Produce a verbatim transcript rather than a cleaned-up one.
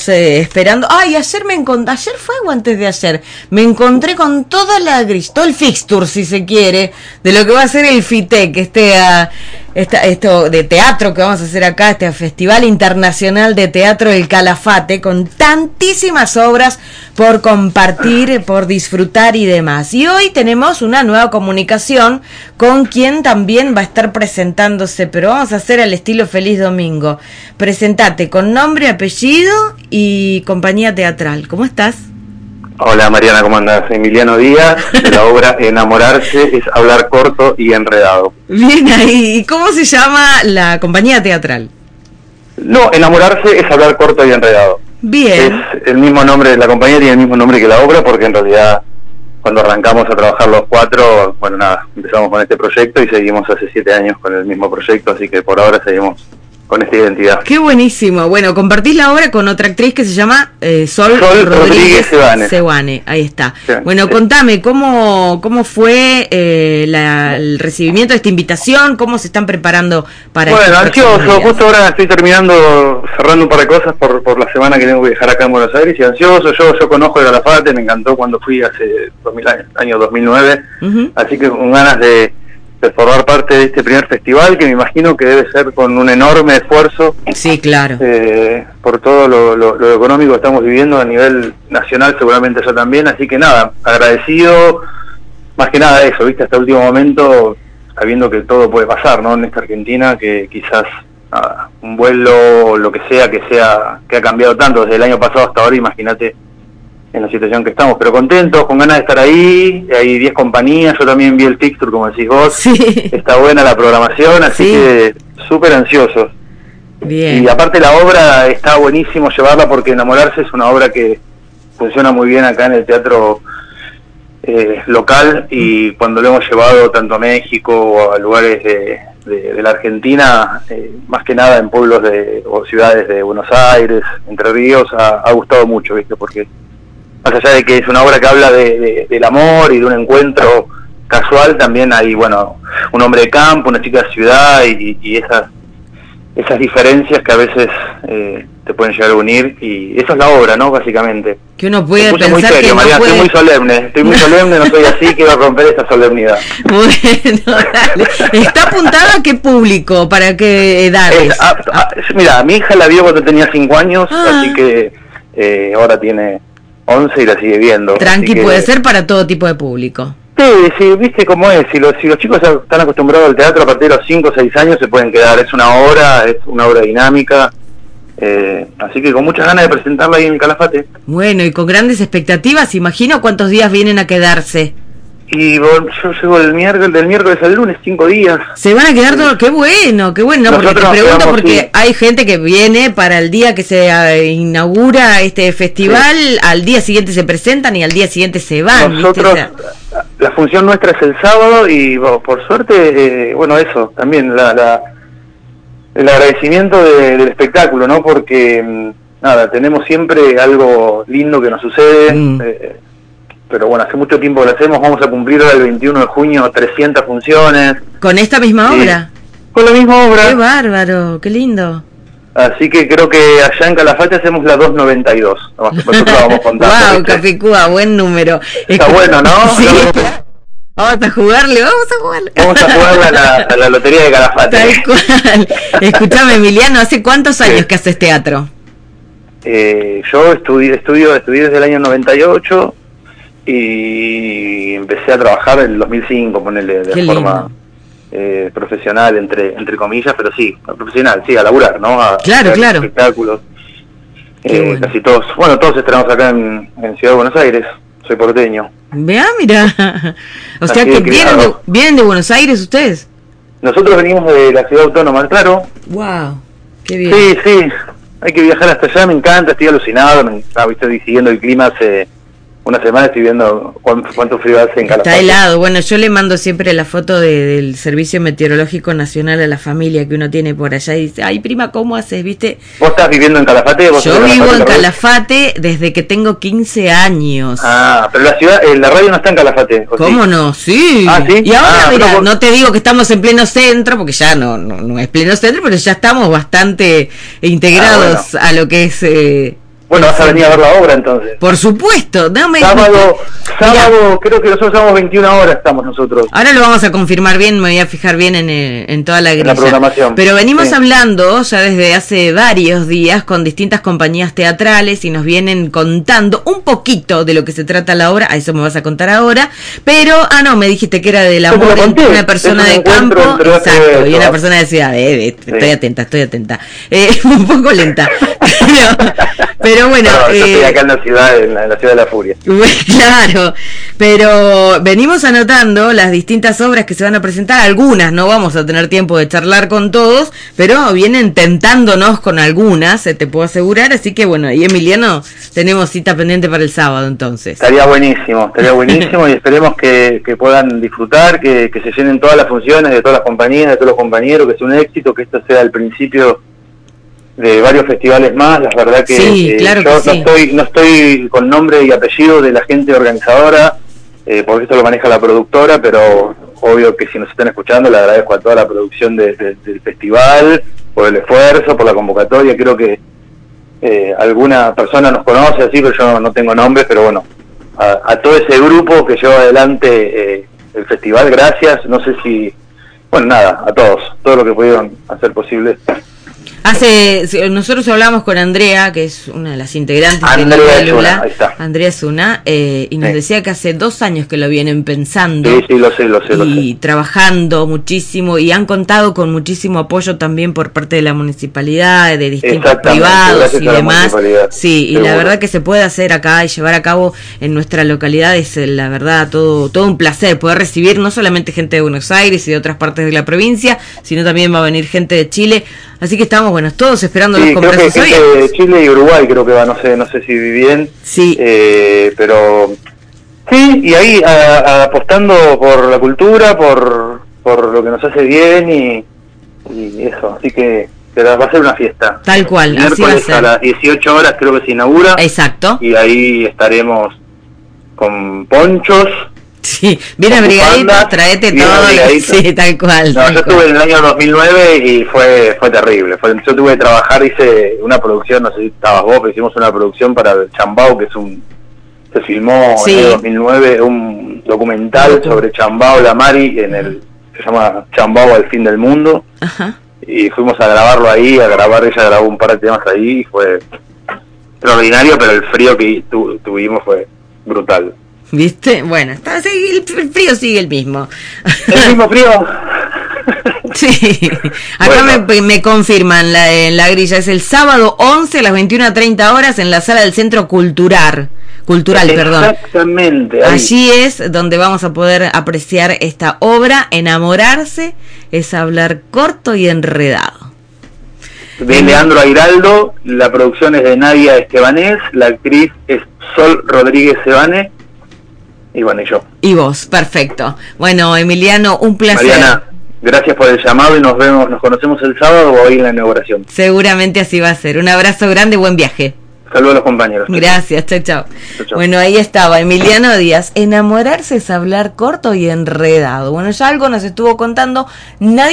Eh, esperando. Ay, ayer me encontré, ayer fue o antes de ayer, me encontré con toda la gris, todo el fixture, si se quiere, de lo que va a ser el FITEC, este, uh, esta, esto de teatro que vamos a hacer acá, este Festival Internacional de Teatro del Calafate, con tantísimas obras por compartir, por disfrutar y demás. Y hoy tenemos una nueva comunicación con quien también va a estar presentándose, pero vamos a hacer al estilo Feliz Domingo. Presentate con nombre, apellido y compañía teatral. ¿Cómo estás? Hola Mariana, ¿cómo andás? Emiliano Díaz, de la obra Enamorarse es hablar corto y enredado. Bien ahí. ¿Y cómo se llama la compañía teatral? No, Enamorarse es hablar corto y enredado. Bien. Es el mismo nombre, la compañía tiene el mismo nombre que la obra, porque en realidad cuando arrancamos a trabajar los cuatro, bueno nada, empezamos con este proyecto y seguimos hace siete años con el mismo proyecto, así que por ahora seguimos con esta identidad. Qué buenísimo. Bueno, compartís la obra con otra actriz que se llama eh, Sol, Sol Rodríguez Sebane. Sebane, ahí está. Sí, bueno, sí. Contame, ¿cómo cómo fue eh, la, el recibimiento de esta invitación? ¿Cómo se están preparando para Bueno, ansioso, justo ahora estoy terminando, cerrando un par de cosas por por la semana que tengo que dejar acá en Buenos Aires, y ansioso, yo yo conozco el Calafate, me encantó cuando fui hace dos mil años, año dos mil nueve, uh-huh. Así que con ganas de de formar parte de este primer festival, que me imagino que debe ser con un enorme esfuerzo. Sí, claro. Eh, por todo lo, lo, lo económico que estamos viviendo a nivel nacional, seguramente yo también, así que nada, agradecido, más que nada eso, viste, hasta el último momento, sabiendo que todo puede pasar, ¿no? En esta Argentina, que quizás nada, un vuelo, lo que sea, que sea, que ha cambiado tanto desde el año pasado hasta ahora, imagínate en la situación que estamos, pero contentos, con ganas de estar ahí, hay diez compañías, yo también vi el fixture, como decís vos, sí. Está buena la programación, así sí. Que súper ansiosos. Bien. Y aparte la obra está buenísimo llevarla, porque Enamorarse es una obra que funciona muy bien acá en el teatro eh, local, y cuando lo hemos llevado tanto a México o a lugares de, de, de la Argentina, eh, más que nada en pueblos de, o ciudades de Buenos Aires, Entre Ríos, ha, ha gustado mucho, ¿viste? Porque más allá de que es una obra que habla de, de, del amor y de un encuentro casual, también hay, bueno, un hombre de campo, una chica de ciudad, y, y esas esas diferencias que a veces eh, te pueden llegar a unir, y eso es la obra, ¿no? Básicamente. Que uno puede pensar muy serio, que María, no puede... estoy muy solemne, estoy muy solemne, no soy así, quiero romper esta solemnidad. Bueno, dale. ¿Está apuntada a qué público? ¿Para qué edades? Es, a, a, mira, mi hija la vio cuando tenía cinco años, ah. así que eh, ahora tiene once y la sigue viendo. Tranqui, que, puede ser para todo tipo de público. Sí, sí, viste cómo es, si los, si los chicos están acostumbrados al teatro, a partir de los cinco o seis años se pueden quedar, es una obra, es una obra dinámica, eh, así que con muchas ganas de presentarla ahí en el Calafate. Bueno, y con grandes expectativas, imagino cuántos días vienen a quedarse. Y bueno, yo llego el miércoles, del miércoles al lunes, cinco días. Se van a quedar todos, qué bueno, qué bueno, no, porque te pregunto quedamos, porque sí. Hay gente que viene para el día que se uh, inaugura este festival, sí. Al día siguiente se presentan y al día siguiente se van. Nosotros, ¿viste? O sea, la función nuestra es el sábado y bueno, por suerte, eh, bueno, eso, también la, la el agradecimiento de, del espectáculo, ¿no? Porque, nada, tenemos siempre algo lindo que nos sucede, mm. eh, pero bueno, hace mucho tiempo que lo hacemos, vamos a cumplir ahora el veintiuno de junio trescientas funciones. ¿Con esta misma sí. obra? Con la misma obra. ¡Qué bárbaro! ¡Qué lindo! Así que creo que allá en Calafate hacemos la doscientos noventa y dos. Nosotros vamos contando. ¡Wow, Capicúa! Buen número. Está es bueno, ¿no? Sí. Vamos a jugarle, vamos a jugarle. Vamos a jugarle a la, a la lotería de Calafate. Tal cual. Escuchame, Emiliano, ¿hace cuántos años sí. que haces teatro? Eh, yo estudié, estudio, estudié desde el año noventa y ocho y empecé a trabajar en el dos mil cinco, ponerle de Qué forma eh, profesional, entre entre comillas, pero sí, profesional, sí, a laburar, ¿no? A claro, claro. Espectáculos. Eh, bueno. Casi todos, bueno, todos estrenamos acá en, en Ciudad de Buenos Aires, soy porteño. Vea, mira. O sea que, que vienen de, vienen de Buenos Aires ustedes. Nosotros venimos de la ciudad autónoma, claro. Wow, qué bien. Sí, sí, hay que viajar hasta allá, me encanta, estoy alucinado, me, estoy siguiendo el clima hace una semana, estoy viendo cuánto, cuánto frío hace en Calafate. Está helado. Bueno, yo le mando siempre la foto de, del Servicio Meteorológico Nacional a la familia que uno tiene por allá y dice, ay prima, ¿cómo haces? ¿Viste? ¿Vos estás viviendo en Calafate? ¿Vos yo vivo Calafate, en Calafate desde que tengo quince años. Ah, pero la ciudad, eh, la radio no está en Calafate. ¿Cómo sí? no? Sí. Ah, ¿sí? Y ahora, ah, mira, no, no te digo que estamos en pleno centro, porque ya no, no, no es pleno centro, pero ya estamos bastante integrados ah, bueno. a lo que es... Eh, Bueno, vas a venir a ver la obra entonces. Por supuesto, dame. Sábado, sábado, Mirá. creo que nosotros estamos veintiuna horas, estamos nosotros. Ahora lo vamos a confirmar bien, me voy a fijar bien en, el, en toda la grilla. En la programación. Pero venimos sí. hablando ya desde hace varios días con distintas compañías teatrales y nos vienen contando un poquito de lo que se trata la obra, a eso me vas a contar ahora, pero, ah no, me dijiste que era del amor entre una persona de campo, exacto, y una persona de ciudad, eh, eh, sí. estoy atenta, estoy atenta, eh, un poco lenta, pero, pero bueno. No, yo eh, estoy acá en la ciudad, en la, en la ciudad de la furia. Claro, pero venimos anotando las distintas obras que se van a presentar, algunas no vamos a tener tiempo de charlar con todos, pero vienen tentándonos con algunas, te puedo asegurar, así que bueno, y Emiliano, tenemos cita pendiente para el sábado entonces. Estaría buenísimo, estaría buenísimo y esperemos que, que puedan disfrutar, que, que se llenen todas las funciones de todas las compañías, de todos los compañeros, que sea un éxito, que esto sea el principio de varios festivales más. La verdad que, sí, claro eh, yo que no sí. estoy no estoy con nombre y apellido de la gente organizadora, eh, porque esto lo maneja la productora, pero obvio que si nos están escuchando le agradezco a toda la producción de, de, del festival, por el esfuerzo, por la convocatoria. Creo que eh, alguna persona nos conoce así, pero yo no, no tengo nombre, pero bueno, a, a todo ese grupo que lleva adelante eh, el festival, gracias. No sé si, bueno, nada, a todos, todo lo que pudieron hacer posible. Hace, nosotros hablamos con Andrea, que es una de las integrantes Andrea de la célula, Zuna, Andrea Zuna, eh, y nos sí. decía que hace dos años que lo vienen pensando, sí, sí, lo sé, lo sé, y lo sé. trabajando muchísimo, y han contado con muchísimo apoyo también por parte de la municipalidad, de distintos privados y demás. Sí, y seguro. La verdad que se puede hacer acá y llevar a cabo en nuestra localidad es la verdad todo, todo un placer poder recibir no solamente gente de Buenos Aires y de otras partes de la provincia, sino también va a venir gente de Chile. Así que estamos, bueno, todos esperando sí, los con brazos abiertos. De Chile y Uruguay creo que va, no sé, no sé si bien. Sí. Eh, pero sí, y ahí a, a, apostando por la cultura, por por lo que nos hace bien y, y eso. Así que va a ser una fiesta. Tal cual, así va a ser. A las dieciocho horas creo que se inaugura. Exacto. Y ahí estaremos con ponchos. Sí, viene abrigadito, traete todo, abrigadito. Sí, tal cual. No, tal yo cual. estuve en el año dos mil nueve y fue fue terrible. Fue, yo tuve que trabajar, hice una producción, no sé si estabas vos, pero hicimos una producción para el Chambao, que es un, se filmó sí. en el dos mil nueve, un documental sobre Chambao, la Mari, en el, se llama Chambao al fin del mundo. Ajá. Y fuimos a grabarlo ahí, a grabar, ella grabó un par de temas ahí y fue extraordinario, pero el frío que tu, tuvimos fue brutal. ¿Viste? Bueno, está, el frío sigue el mismo. ¿El mismo frío? Sí. Acá bueno. me, me confirman la, en la grilla. Es el sábado once a las veintiuna treinta horas en la sala del Centro Cultural. Cultural, perdón. Exactamente. Ahí. Allí es donde vamos a poder apreciar esta obra. Enamorarse es hablar corto y enredado. De Leandro Airaldo, la producción es de Nadia Estebanés, la actriz es Sol Rodríguez Sebane. Y bueno, y yo. Y vos, perfecto. Bueno, Emiliano, un placer. Mariana, gracias por el llamado y nos vemos, nos conocemos el sábado o hoy en la inauguración. Seguramente así va a ser. Un abrazo grande, buen viaje. Saludos a los compañeros. Gracias, chao, chao. Bueno, ahí estaba Emiliano Díaz. Enamorarse es hablar corto y enredado. Bueno, ya algo nos estuvo contando. Nadie